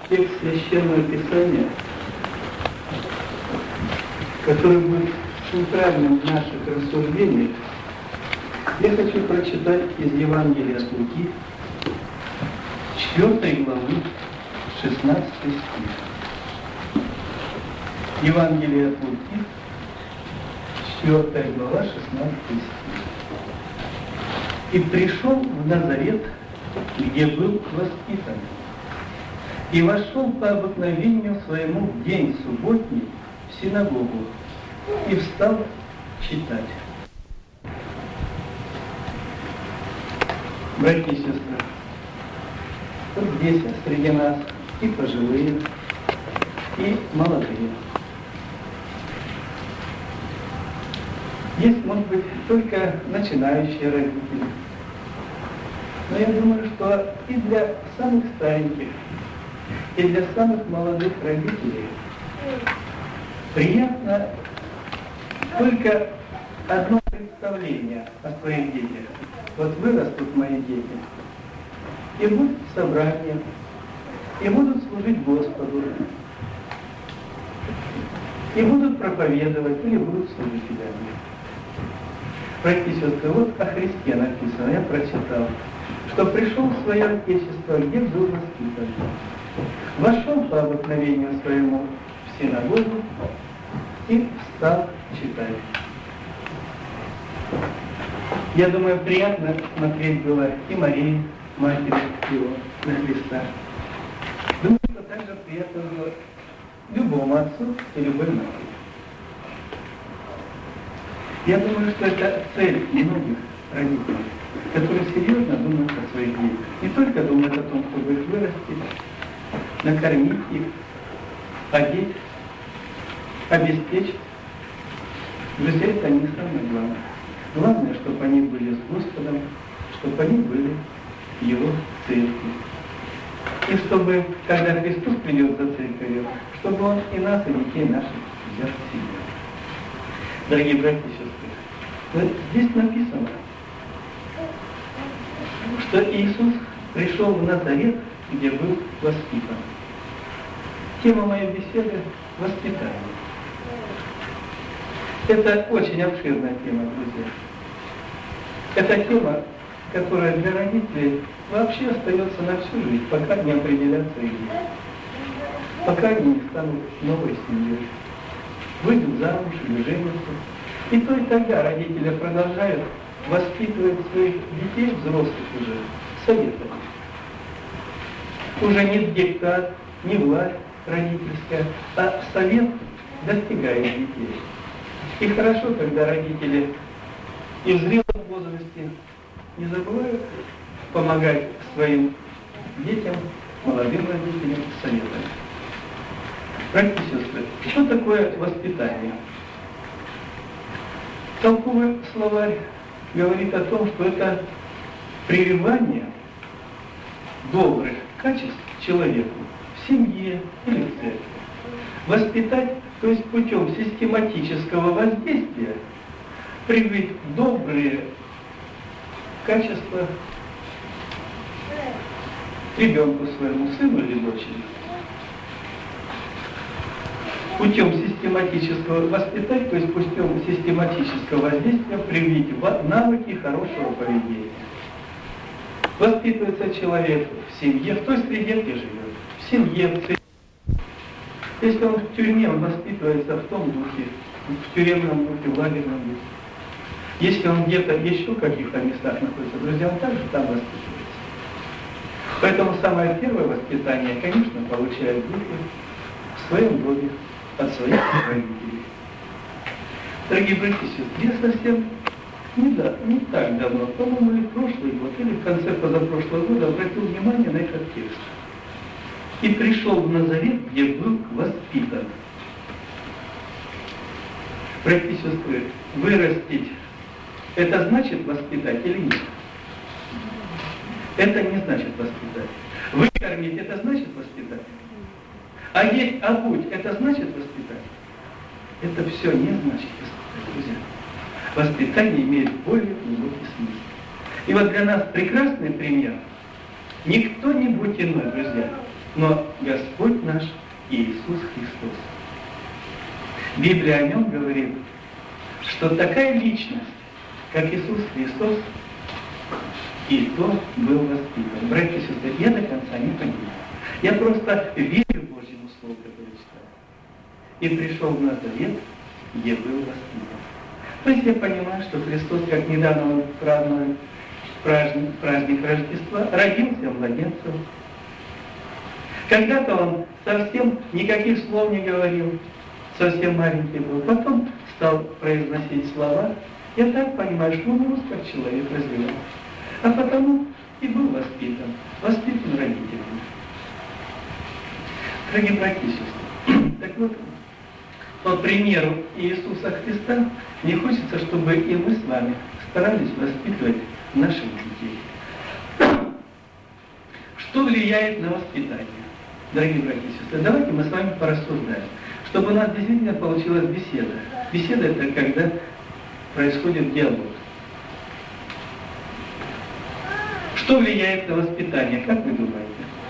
текст Священного Писания, который будет центральным в наших рассуждениях, я хочу прочитать из Евангелия от Луки, 4 главы, 16 стих. Евангелие от Луки, 4 глава, 16 стих. «И пришел в Назарет, где был воспитан, и вошел по обыкновению своему в день субботний в синагогу, и встал читать». Братья и сестры, вот здесь среди нас и пожилые, и молодые. Есть, может быть, только начинающие родители. Но я думаю, что и для самых стареньких, и для самых молодых родителей приятно только одно представление о своих детях. Вот вырастут мои дети, и будут собрания, и будут служить Господу, и будут проповедовать, или будут служителями. Братья и сестры, вот о Христе написано, я прочитал, что пришел в свое Отечество, где был воспитан. Вошел по обыкновению своему в синагогу и стал читать. Я думаю, приятно смотреть было и Марии, матери его, на Христа. Думаю, что также приятно было любому отцу и любой матери. Я думаю, что это цель многих родителей, которые серьезно думают о своих детях. Не только думают о том, чтобы их вырастить, накормить их, одеть, обеспечить. Друзья, это не самое главное. Главное, чтобы они были с Господом, чтобы они были в Его церкви. И чтобы, когда Христос придет за церковью, чтобы Он и нас, и детей наших взял в себя. Дорогие братья и сестры, вот здесь написано, что Иисус пришел в Назарет, где был воспитан. Тема моей беседы – воспитание. Это очень обширная тема, друзья. Это тема, которая для родителей вообще остается на всю жизнь, пока не определятся их дети. Пока они не станут новой семьей, выйдут замуж или женятся. И то и тогда родители продолжают воспитывать своих детей, взрослых уже, советами. Уже не диктат, не власть родительская, а совет достигает детей. И хорошо, когда родители и в зрелом возрасте не забывают помогать своим детям, молодым родителям советами. Братья и сестры, что такое воспитание? Толковый словарь говорит о том, что это прививание добрых качеств человеку в семье или в церкви. Воспитать, то есть путем систематического воздействия, привить добрые качества ребенку своему, сыну или дочери. Путем систематического воспитать, то есть путем систематического воздействия привить навыки хорошего поведения. Воспитывается человек в семье, в той среде, где живет, в семье, в церкви. Если он в тюрьме, он воспитывается в том духе, в тюремном духе, в лагерном духе. Если он где-то еще в каких-то местах находится, друзья, он также там воспитывается. Поэтому самое первое воспитание, конечно, получают дети в своем доме, от своих родителей. Дорогие братья и сестры, я совсем не так давно, по-моему, или прошлый год, или в конце позапрошлого года обратил внимание на этот текст. И пришел в Назарет, где был воспитан. Братья и сестры, вырастить – это значит воспитать или нет? Это не значит воспитать. Выкормить – это значит воспитать. Одеть, обуть – это значит воспитать. Это все не значит воспитать, друзья. Воспитание имеет более глубокий смысл. И вот для нас прекрасный пример. Не кто-нибудь иной, друзья, но Господь наш Иисус Христос. Библия о нем говорит, что такая личность, как Иисус Христос, и то был воспитан. Братья и сестры, я до конца не понимаю. Я просто верю Божьему Слову, которое читаю. И пришел в Назарет, где был воспитан. То есть я понимаю, что Христос, как недавно он празднует праздник Рождества, родился младенцем. Когда-то он совсем никаких слов не говорил, совсем маленький был. Потом стал произносить слова. Я так понимаю, что он рос как человек, развивался. А потому и был воспитан родителями. Дорогие братья и сестры, так вот, по примеру Иисуса Христа, мне хочется, чтобы и мы с вами старались воспитывать наших детей. Что влияет на воспитание? Дорогие братья и сестры, давайте мы с вами порассуждаем, чтобы у нас действительно получилась беседа. Беседа – это когда происходит диалог. Что влияет на воспитание, как вы думаете?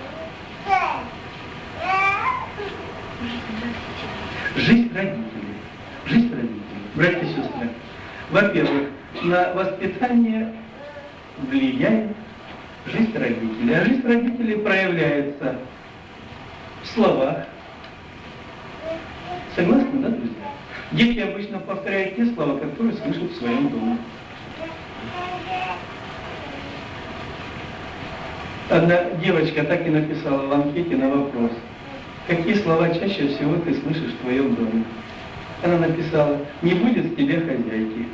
Жизнь родителей. Жизнь родителей. Братья и сестры, во-первых, на воспитание влияет жизнь родителей. А жизнь родителей проявляется в словах. Согласны, да, друзья? Дети обычно повторяют те слова, которые слышат в своем доме. Одна девочка так и написала в анкете на вопрос: какие слова чаще всего ты слышишь в твоем доме? Она написала: не будет с тебя хозяйки.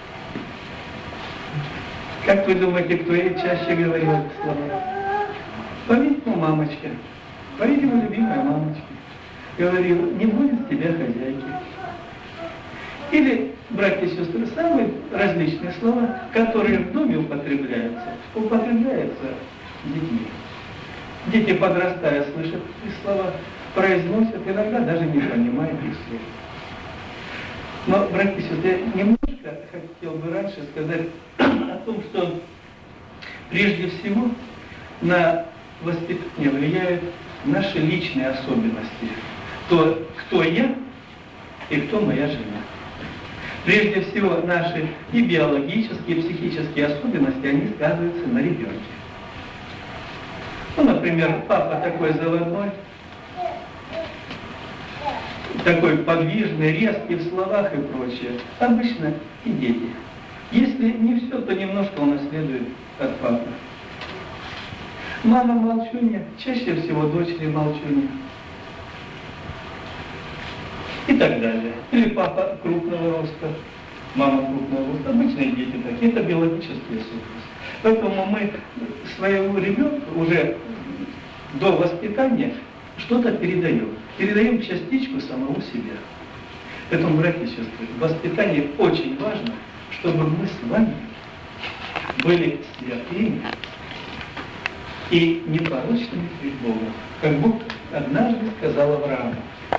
Как вы думаете, кто ей чаще говорил эти слова? По-видимому, мамочка. По-видимому, любимая мамочка. Говорила: не будет с тебя хозяйки. Или, братья и сестры, самые различные слова, которые в доме употребляются детьми. Дети, подрастая, слышат эти слова, произносят, иногда даже не понимают их слов. Но, братья и сестры, я немножко хотел бы раньше сказать о том, что прежде всего на воспитание влияют наши личные особенности. То, кто я и кто моя жена. Прежде всего, наши и биологические, и психические особенности, они сказываются на ребенке. Ну, например, папа такой заводной, такой подвижный, резкий в словах и прочее. Обычно и дети. Если не все, то немножко унаследует от папы. Мама молчунья, чаще всего дочери молчунья. И так далее. Или папа крупного роста, мама крупного роста. Обычные дети такие, это биологические особенности. Поэтому мы своему ребенку уже до воспитания что-то передаем. Передаем частичку самого себя. Поэтому, братья и сестры, в воспитании очень важно, чтобы мы с вами были святыми и непорочными перед Богом. Как Бог однажды сказал Аврааму.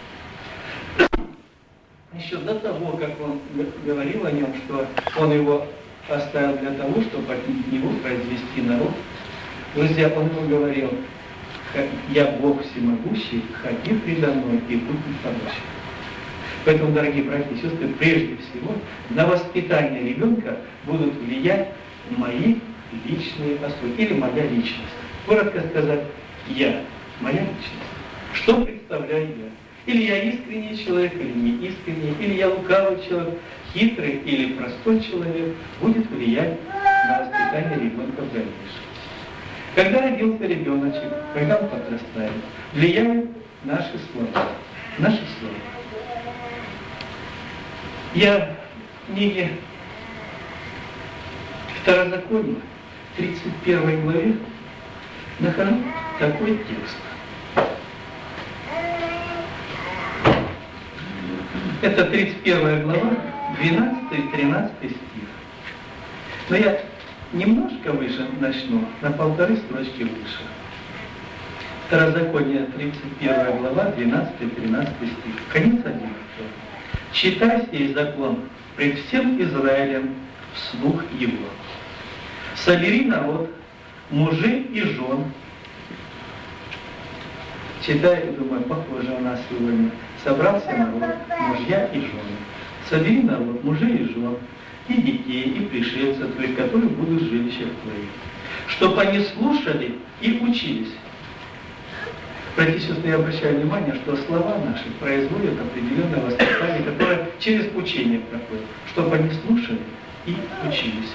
Еще до того, как он говорил о нем, что он его оставил для того, чтобы от него произвести народ. Друзья, он ему говорил: я Бог всемогущий, ходи предо мной и будь мне помощник. Поэтому, дорогие братья и сестры, прежде всего на воспитание ребенка будут влиять мои личные особенности, или моя личность. Коротко сказать, я, моя личность. Что представляю я? Или я искренний человек, или не искренний, или я лукавый человек, хитрый или простой человек, будет влиять на воспитание ребенка в дальнейшем. Когда родился ребеночек, когда он подрастает, влияют наши слова. Наши слова. Я в книге Второзакония, 31 главе, нахожу такой текст. Это 31 глава, 12 и 13 стих. Но я немножко выше начну, на 1,5 строчки выше. Второзаконие, 31 глава, 12 и 13 стих. Конец 11. «Читай сей закон пред всем Израилем вслух его. Собери народ, мужей и жен, читаю и думаю, похоже у нас сегодня. Собрался народ, мужья и жены. Собери народ, мужей и жен, и детей, и пришельцев твоих, которые будут в жилищах твоих. Чтобы они слушали и учились. Братья и сестры, я обращаю внимание, что слова наши производят определенное воспитание, которое через учение проходит. Чтобы они слушали и учились.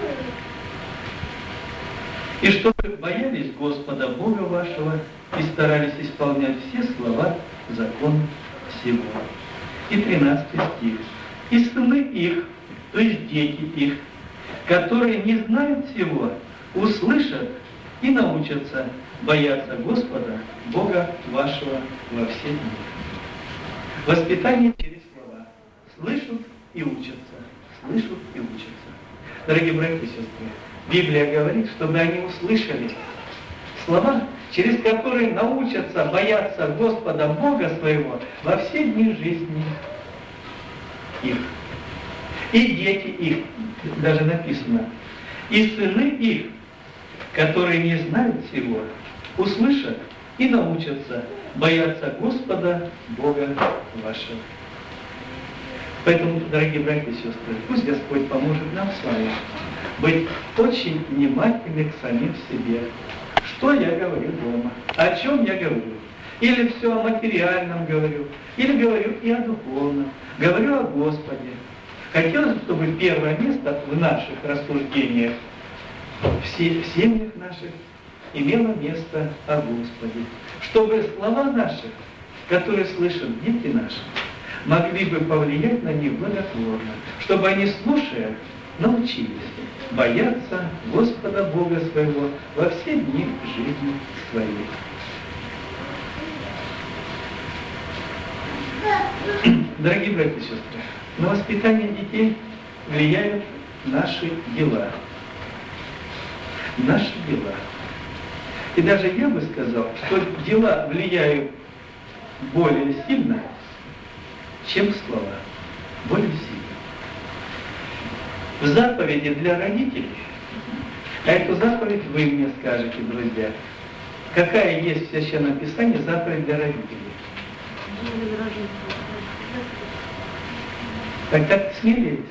И чтобы боялись Господа Бога вашего и старались исполнять все слова закона сего. И 13 стих. И сыны их, то есть дети их, которые не знают всего, услышат и научатся бояться Господа Бога вашего во все дни. Воспитание через слова. Слышат и учатся. Слышат и учатся. Дорогие братья и сестры, Библия говорит, чтобы они услышали слова, через которые научатся бояться Господа Бога своего во все дни жизни их. И дети их, даже написано, и сыны их, которые не знают всего, услышат и научатся бояться Господа Бога вашего. Поэтому, дорогие братья и сестры, пусть Господь поможет нам с вами быть очень внимательными к самим себе. Что я говорю дома? О чем я говорю? Или все о материальном говорю, или говорю и о духовном, говорю о Господе. Хотелось бы, чтобы первое место в наших рассуждениях, в семьях наших, имело место о Господе. Чтобы слова наши, которые слышат дети наши, могли бы повлиять на них благотворно, чтобы они, слушая, научились бояться Господа Бога своего во все дни жизни своей. Дорогие братья и сестры, на воспитание детей влияют наши дела. Наши дела. И даже я бы сказал, что дела влияют более сильно, чем слова. Более сильно. В заповеди для родителей, а эту заповедь вы мне скажете, друзья, какая есть в Священном Писании заповедь для родителей? Так смелее.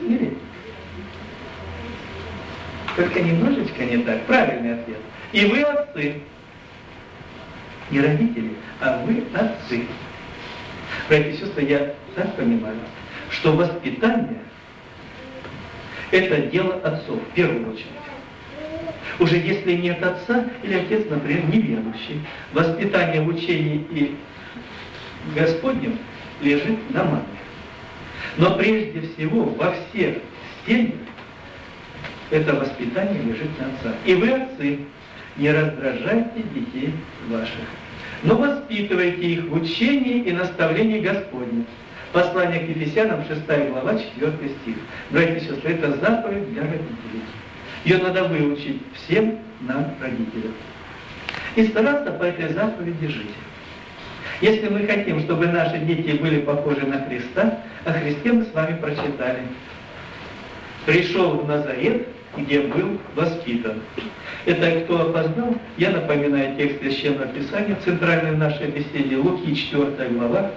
Только немножечко не так. Правильный ответ. И вы отцы. Не родители, а вы отцы. Братья и сестры, я так понимаю, что воспитание – это дело отцов, в первую очередь. Уже если нет отца, или отец, например, неверующий, воспитание в учении и Господнем лежит на маме. Но прежде всего во всех семьях это воспитание лежит на отца. И вы, отцы, не раздражайте детей ваших, но воспитывайте их в учении и наставлении Господнем. Послание к Ефесянам, 6 глава, 4 стих. Братья и сестры, это заповедь для родителей. Ее надо выучить всем нам, родителям. И стараться по этой заповеди жить. Если мы хотим, чтобы наши дети были похожи на Христа, о Христе мы с вами прочитали. Пришел в Назарет, где был воспитан. Это кто опознал? Я напоминаю текст Священного Писания, центральной в нашей беседе, Луки 4 глава,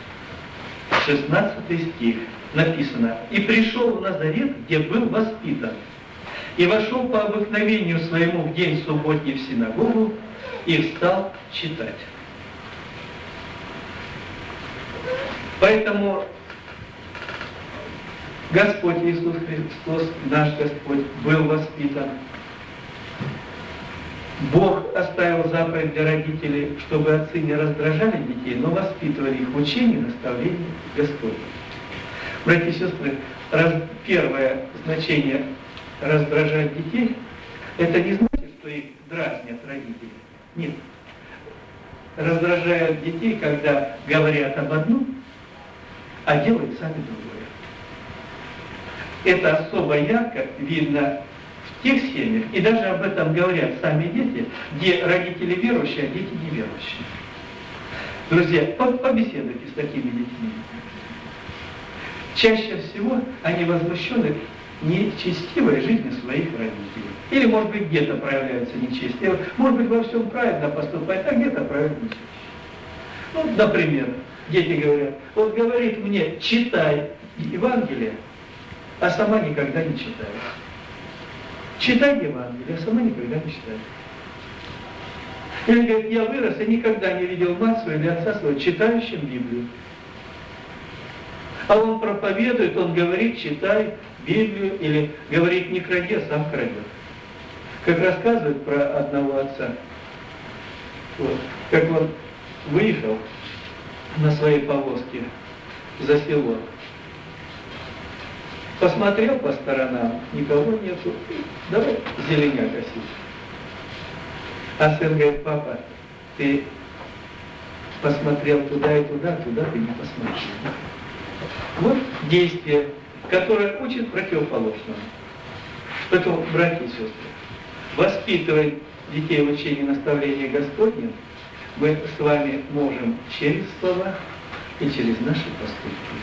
16 стих. Написано: «И пришел в Назарет, где был воспитан, и вошел по обыкновению своему в день субботний в синагогу, и встал читать». Поэтому Господь Иисус Христос, наш Господь, был воспитан. Бог оставил заповедь для родителей, чтобы отцы не раздражали детей, но воспитывали их в учении и наставлении Господня. Братья и сестры, первое значение раздражать детей, это не значит, что их дразнят родители. Нет. Раздражают детей, когда говорят об одном, а делают сами другое. Это особо ярко видно в тех семьях, и даже об этом говорят сами дети, где родители верующие, а дети неверующие. Друзья, побеседуйте с такими детьми. Чаще всего они возмущены нечестивой жизнью своих родителей. Или, может быть, где-то проявляются нечестиво, может быть, во всем правильно поступать, а где-то правильно нечестиво. Ну, например, дети говорят, вот говорит мне, читай Евангелие, а сама никогда не читает. Читай Евангелие, а сама никогда не читает. Или говорит, я вырос и никогда не видел мать свою или отца своего читающим Библию. А он проповедует, он говорит, читай Библию, или говорит, не кради, а сам крадет. Как рассказывают про одного отца, вот, как он выехал на своей повозке за село, посмотрел по сторонам, никого нету, давай зеленя косить. А сын говорит, папа, ты посмотрел туда и туда, туда ты не посмотрел. Вот действие, которое учит противоположному. Поэтому, братья и сестры, воспитывать детей в учении наставления Господня мы с вами можем через слова и через наши поступки.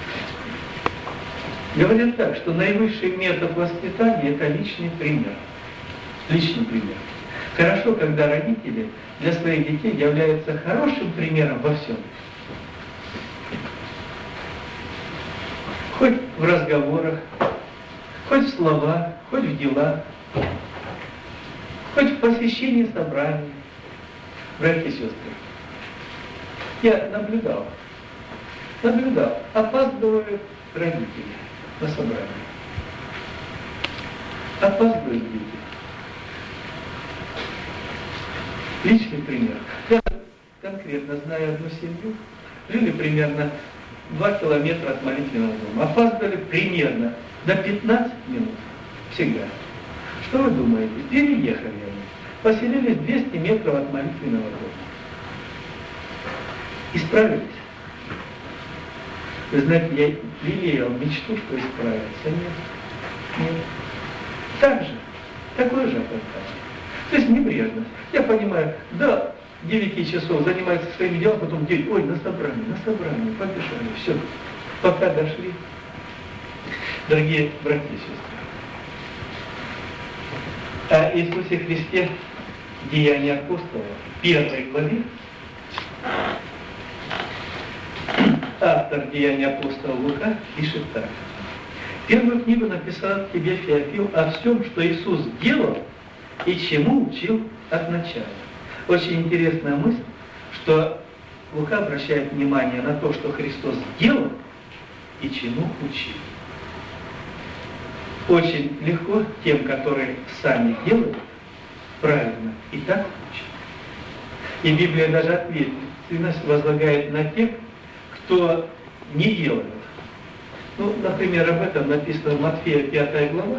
Говорят так, что наивысший метод воспитания – это личный пример. Личный пример. Хорошо, когда родители для своих детей являются хорошим примером во всем. Хоть в разговорах, хоть в словах, хоть в делах, хоть в посещении собраний. Братья и сестры, я наблюдал, опаздывают родители на собрание. Опаздывают дети. Личный пример. Я конкретно знаю одну семью, жили примерно 2 километра от молитвенного дома. Опаздывали примерно до 15 минут. Всегда. Что вы думаете? Переехали они. Поселились 200 метров от молитвенного дома. Исправились. Вы знаете, я лелеял мечту, что исправиться. Нет. Так же. Такое же опоздание. То есть небрежно. Я понимаю, до 9 часов занимаются своими делами, потом 9, ой, на собрании, побежали, все. Пока дошли. Дорогие братья и сестры, о Иисусе Христе, Деяния апостолов, 1 главе, автор Деяния апостола Лука пишет так. Первую книгу написал тебе Феофил о всем, что Иисус делал и чему учил от начала. Очень интересная мысль, что Лука обращает внимание на то, что Христос делал и чему учил. Очень легко тем, которые сами делают, правильно, и так учат. И Библия даже ответственность возлагает на тех, кто не делает. Ну, например, об этом написано в Матфея 5 глава.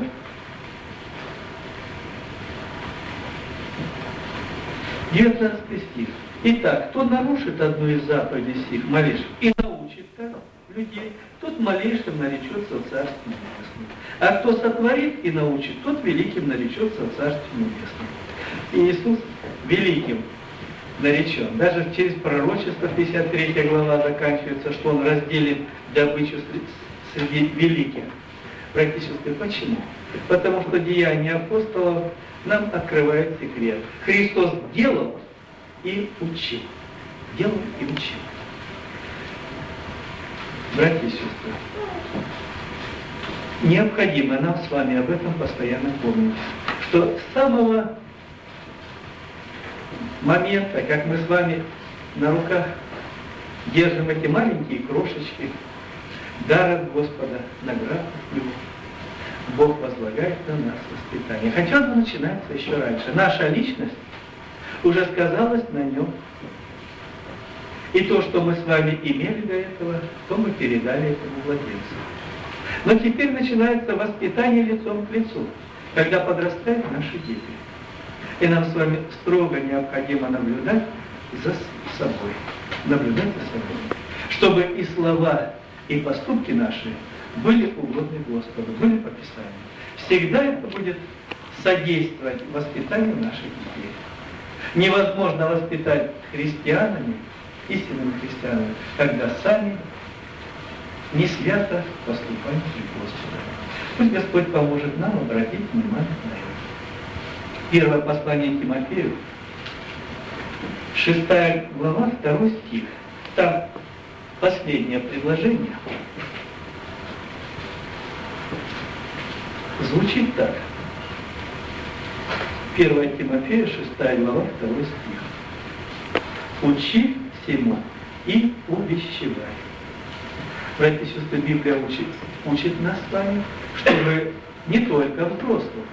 Девятнадцатый стих. Итак, кто нарушит одну из заповедей сих, малейших, и научит так людей, тот малейшим наречется в Царстве Небесном. А кто сотворит и научит, тот великим наречется в Царстве Небесном. И Иисус великим наречен. Даже через пророчество 53 глава заканчивается, что Он разделит добычу среди великих. Братья и сестры, почему? Потому что Деяния апостолов нам открывает секрет. Христос делал и учил. Делал и учил. Братья и сестры, необходимо нам с вами об этом постоянно помнить, что с самого момента, как мы с вами на руках держим эти маленькие крошечки, дар от Господа, наград от Него, Бог возлагает на нас воспитание. Хотя оно начинается еще раньше. Наша личность уже сказалась на нем. И то, что мы с вами имели до этого, то мы передали этому владельцу. Но теперь начинается воспитание лицом к лицу, когда подрастают наши дети. И нам с вами строго необходимо наблюдать за собой. Наблюдать за собой. Чтобы и слова, и поступки наши были угодны Господу, были по Писанию. Всегда это будет содействовать воспитанию наших детей. Невозможно воспитать христианами, истинными христианами, когда сами не свято поступаем перед Господом. Пусть Господь поможет нам обратить внимание на это. Первое послание Тимофею, 6 глава, 2 стих. Там последнее предложение звучит так. 1 Тимофея, 6 глава, 2 стих. «Учи всему и увещевай». Братья и сестры, Библия учит нас с вами, чтобы не только взрослых,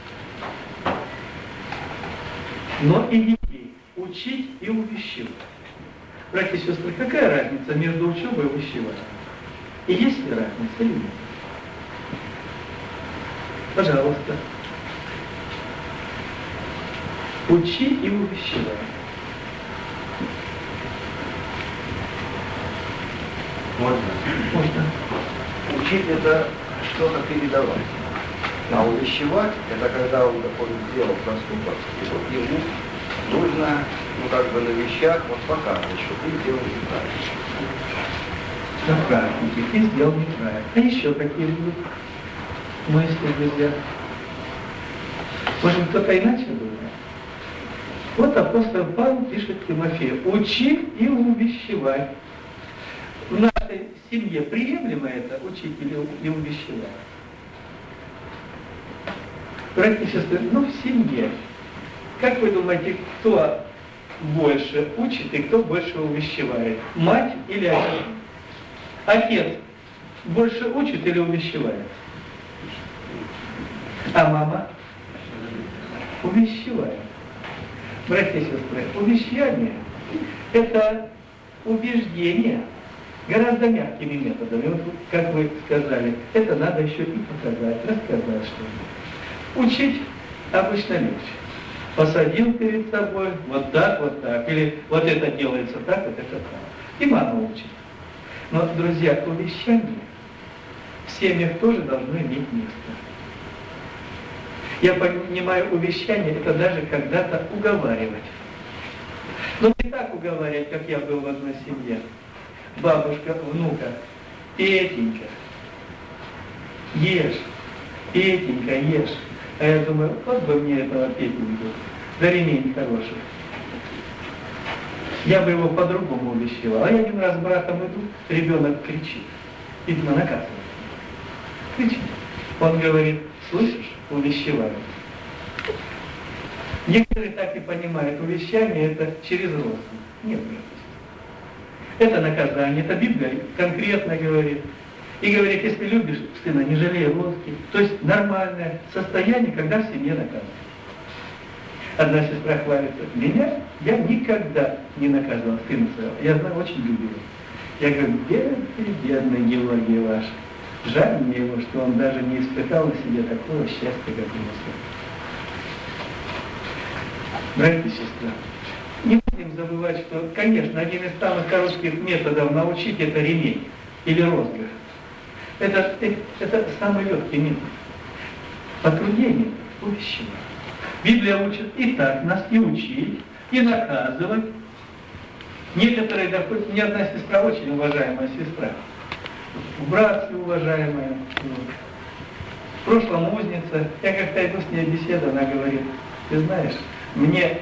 но и детей учить и увещевать. Братья и сестры, какая разница между учебой и увещеванием? И есть ли разница или нет? Пожалуйста. Учи и увещевай. Можно? Можно. Учить это что-то передавать. А увещевать это когда он доходит к делу, проступок. И вот ему нужно, на вещах показывать, что ты сделал неправильно. На практике ты сделал неправильно. А еще какие будут мысли, друзья? Может, кто-то иначе думает? Вот апостол Павел пишет Тимофею: учи и увещевай. В нашей семье приемлемо это учить и увещевать? Братья и сестры, в семье. Как вы думаете, кто больше учит и кто больше увещевает? Мать или отец? Отец больше учит или увещевает? А мама? Увещевает. Братья и сестры, увещевание – это убеждение гораздо мягкими методами. Вот, как вы сказали, это надо еще и показать, рассказать что-нибудь. Учить обычно легче. Посадил перед собой, вот так, или вот это делается так, вот это так. И мама учит. Но, друзья, увещание в семьях тоже должно иметь место. Я понимаю, увещание – это даже когда-то уговаривать. Но не так уговаривать, как я был в одной семье. Бабушка, внука: Петенька, ешь, Петенька, ешь. А я думаю, вот бы мне этого Петеньку, да ремень хороший. Я бы его по-другому увещевал. А я один раз с братом иду, ребенок кричит. Видимо, наказывает. Кричит. Он говорит: слышишь, увещеваю. Некоторые так и понимают, увещание это через розгу. Нет, нет. Это наказание, это Библия конкретно говорит. И говорит, если любишь сына, не жалей розги. То есть нормальное состояние, когда в семье наказывают. Одна сестра хвалится: меня я никогда не наказывал сына своего. Я знаю, очень любил. Я говорю: бедный Георгий ваш. Жаль мне его, что он даже не испытал на себе такого счастья, как его сын. Братья и сестры, не будем забывать, что, конечно, один из самых коротких методов научить — это ремень или розгах. Это самый легкий метод. Потруднение, увещевать. Библия учит и так нас и учить, и наказывать. Некоторые, допустим, мне одна сестра, очень уважаемая сестра, в братстве уважаемая, в прошлом узница, я как-то иду с ней беседу, она говорит: ты знаешь, мне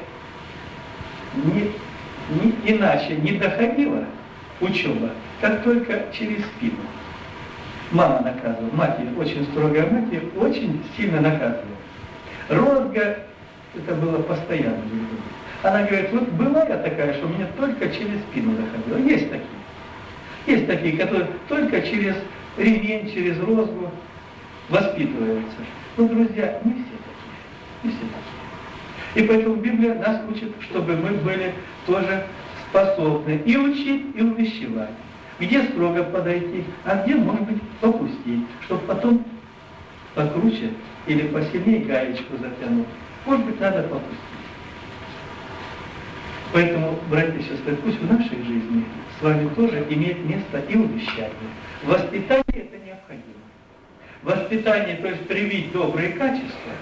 иначе не доходила учеба, как только через спину. Мама наказывала, мать, очень строгая мать, очень сильно наказывала. Розга, это было постоянно. Она говорит: вот была я такая, что меня только через спину доходила. Есть такие. Есть такие, которые только через ремень, через розгу воспитываются. Но, друзья, не все такие. Не все такие. И поэтому Библия нас учит, чтобы мы были тоже способны и учить, и увещевать. Где строго подойти, а где, может быть, попустить, чтобы потом покруче или посильнее гаечку затянуть. Может быть, надо попустить. Поэтому, братья и сестры, пусть в нашей жизни с вами тоже имеет место и увещание. Воспитание — это необходимо. Воспитание, то есть привить добрые качества,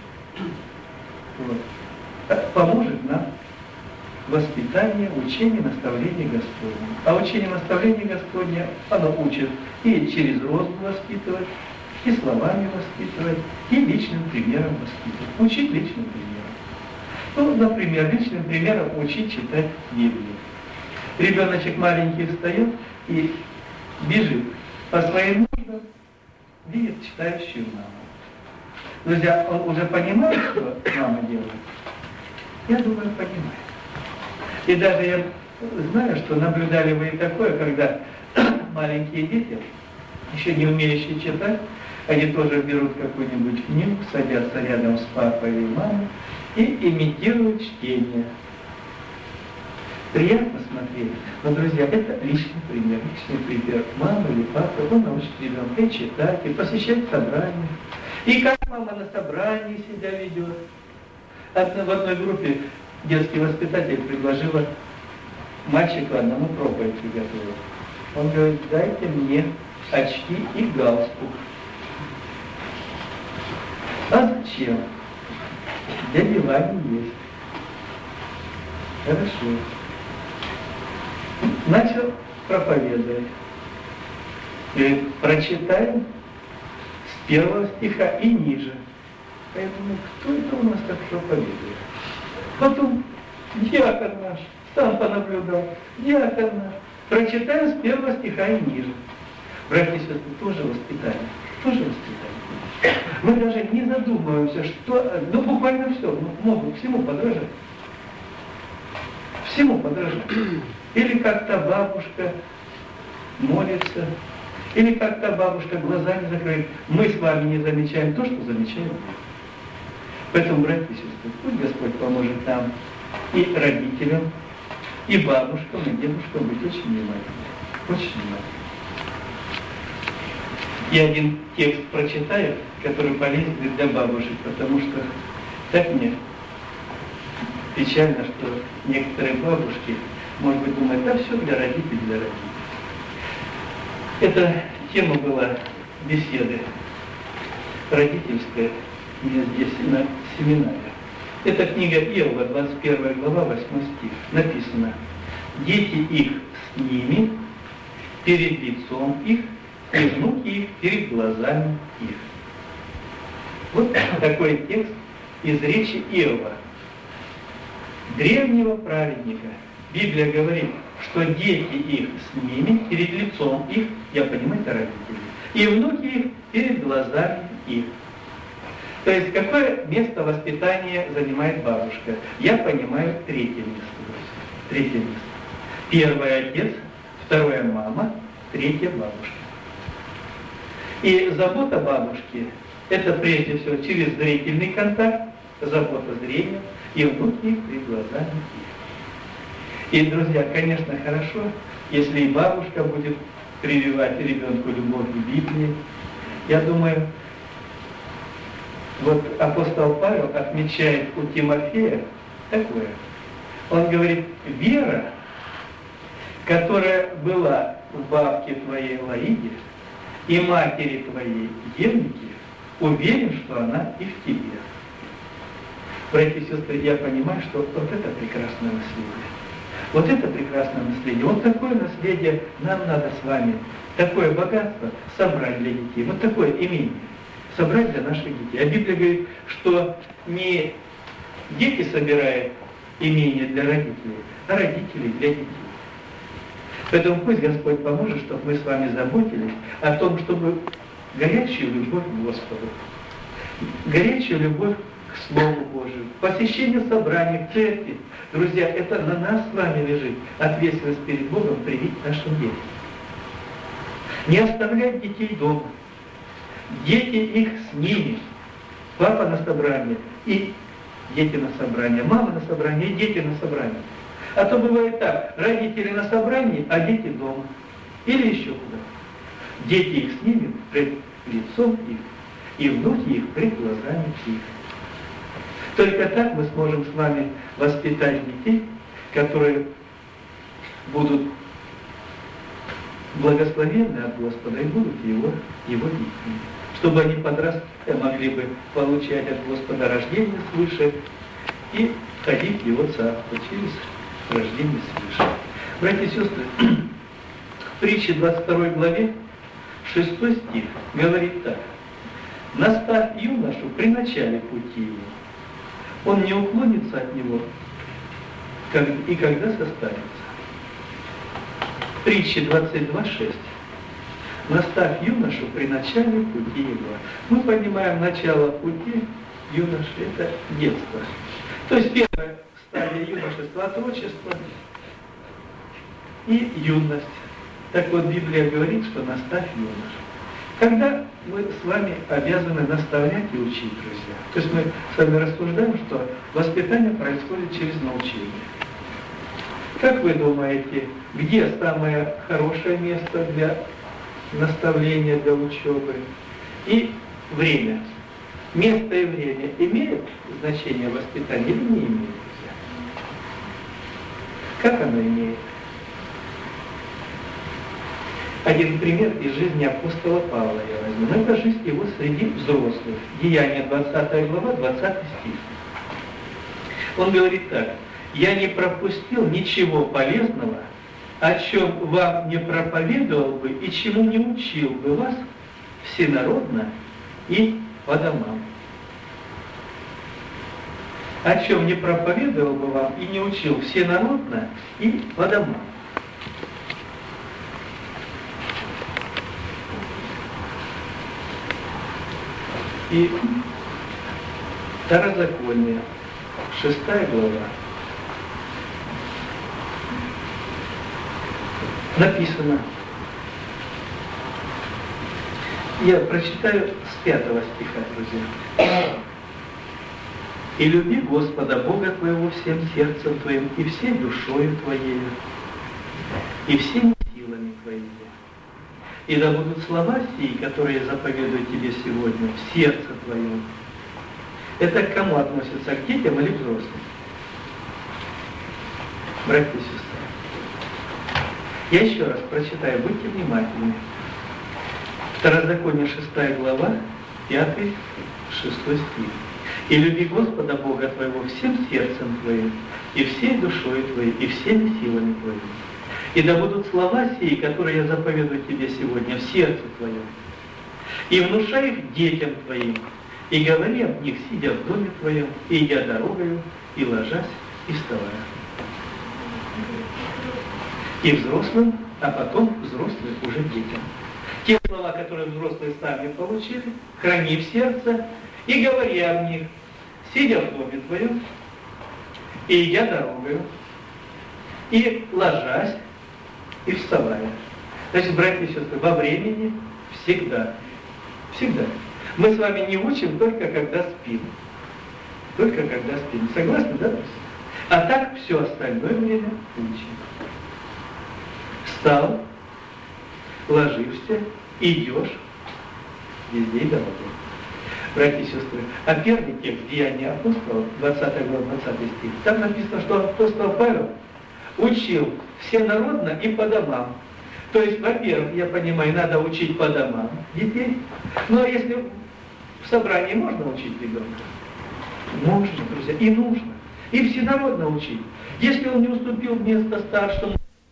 поможет нам воспитание, учение, наставление Господне. А учение, наставление Господне, оно учит и через розгу воспитывать, и словами воспитывать, и личным примером воспитывать. Учить личным примером. Ну, например, личным примером учить читать Библию. Ребеночек маленький встает и бежит по своим нуждам, видит читающую маму. Друзья, он уже понимает, что мама делает? Я думаю, понимает. И даже я знаю, что наблюдали вы и такое, когда маленькие дети, еще не умеющие читать, они тоже берут какую-нибудь книгу, садятся рядом с папой или мамой и имитируют чтение. Приятно смотреть. Но, друзья, это личный пример. Личный пример. Мама или папа, он научит ребенка и читать, и посещать собрания. И как мама на собрании себя ведет. В одной группе детский воспитатель предложила мальчику одному проповедь приготовить. Он говорит, дайте мне очки и галстук. А зачем? Дядя Ваня есть. Хорошо. Начал проповедовать. Говорит, прочитаем с 1 стиха и ниже. Я думаю, кто это у нас так проповедует? Потом диакон наш, сам понаблюдал, диакон наш. Прочитаем с 1 стиха и ниже. Братья и сестры, тоже воспитание. Тоже воспитание. Мы даже не задумываемся, что, ну буквально все, могут всему подражать. Всему подражать. Или как-то бабушка молится, или как-то бабушка глаза не закрывает. Мы с вами не замечаем то, что замечаем Бог. Поэтому, братья и сестры, пусть Господь поможет нам и родителям, и бабушкам, и дедушкам быть очень внимательными. Очень внимательными. Я один текст прочитаю, который полезен для бабушек, потому что так мне печально, что некоторые бабушки, может быть, думают, да все для родителей, для родителей. Эта тема была беседы родительская у меня здесь на семинаре. Это книга Иова, 21 глава, 8 стих. Написано, дети их с ними, перед лицом их, и внуки их перед глазами их. Вот такой текст из речи Иова, древнего праведника. Библия говорит, что дети их с ними, перед лицом их, я понимаю, это родители, и внуки их перед глазами их. То есть, какое место воспитания занимает бабушка? Я понимаю, третье место. Третье место. Первое отец, второе мама, третье бабушка. И забота бабушки – это прежде всего через зрительный контакт, забота зрения, и внуки их перед глазами их. И, друзья, конечно, хорошо, если и бабушка будет прививать ребенку любовь к Библии. Я думаю, вот апостол Павел отмечает у Тимофея такое. Он говорит, вера, которая была в бабке твоей Лаиде и матери твоей Евнике, уверен, что она и в тебе. Братья и сестры, я понимаю, что вот это прекрасное наследие. Вот это прекрасное наследие. Вот такое наследие нам надо с вами, такое богатство собрать для детей. Вот такое имение собрать для наших детей. А Библия говорит, что не дети собирают имение для родителей, а родители для детей. Поэтому пусть Господь поможет, чтобы мы с вами заботились о том, чтобы горячую любовь к Господу, горячую любовь к Слову Божию, посещение собраний, к церкви. Друзья, это на нас с вами лежит ответственность перед Богом привить нашим детям. Не оставлять детей дома. Дети их с ними. Папа на собрании и дети на собрании. Мама на собрании и дети на собрании. А то бывает так, родители на собрании, а дети дома. Или еще куда. Дети их с ними пред лицом их, и внуки их пред глазами их. Только так мы сможем с вами воспитать детей, которые будут благословенны от Господа и будут его детьми. Чтобы они подрастая могли бы получать от Господа рождение свыше и входить в Его Царство через рождение свыше. Братья и сестры, в притче 22 главе 6 стих говорит так. «Наставь юношу при начале пути его, он не уклонится от него и когда состарится. Притча 22:6. Наставь юношу при начале пути его. Мы понимаем, начало пути юноши – это детство. То есть первая стадия юношества – отрочество и юность. Так вот, Библия говорит, что наставь юношу. Когда мы с вами обязаны наставлять и учить, друзья? То есть мы с вами рассуждаем, что воспитание происходит через научение. Как вы думаете, где самое хорошее место для наставления, для учебы? И время. Место и время имеют значение воспитания или не имеют? Как оно имеет? Один пример из жизни апостола Павла я возьму. Но это жизнь его среди взрослых. Деяния 20 глава, 20 стих. Он говорит так. «Я не пропустил ничего полезного, о чем вам не проповедовал бы и чему не учил бы вас всенародно и по домам». О чем не проповедовал бы вам и не учил всенародно и по домам. И Второзаконие, 6 глава. Написано. Я прочитаю с 5 стиха, друзья. «И люби Господа Бога твоего всем сердцем твоим, и всей душою твоей, и всеми силами твоими. И да будут слова сии, которые я заповедую тебе сегодня, в сердце твоем». Это к кому относится? К детям или взрослым? Братья и сестры. Я еще раз прочитаю, будьте внимательны. Второзаконие 6 глава, 5-6 стих. «И люби Господа Бога твоего всем сердцем твоим, и всей душой твоей, и всеми силами твоими. И да будут слова сии, которые я заповедую тебе сегодня, в сердце твоем. И внушай их детям твоим, и говори об них, сидя в доме твоем, и идя дорогою, и ложась, и вставая». И взрослым, а потом взрослым уже детям. Те слова, которые взрослые сами получили, храни в сердце и говори об них, сидя в доме твоем, и идя дорогою, и ложась, и вставая. Значит, братья и сестры, во времени всегда. Всегда. Мы с вами не учим только когда спим. Только когда спим. Согласны, да? А так все остальное время учим. Встал, ложишься, идешь, везде и дорогой. Братья и сестры, а первый текст Деяния апостолов, 20 глава, 20 стих, там написано, что апостол Павел учил всенародно и по домам. То есть, во-первых, я понимаю, надо учить по домам детей, но если в собрании можно учить ребенка? Можно, друзья, и нужно. И всенародно учить. Если он не уступил место старшему,